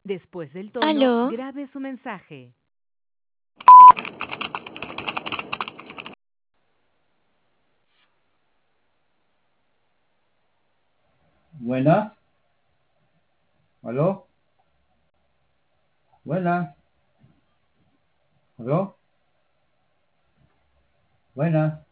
Después del tono, ¿Aló? grabe su mensaje. Buenas. ¿Aló? Buenas. ¿Aló? Buenas.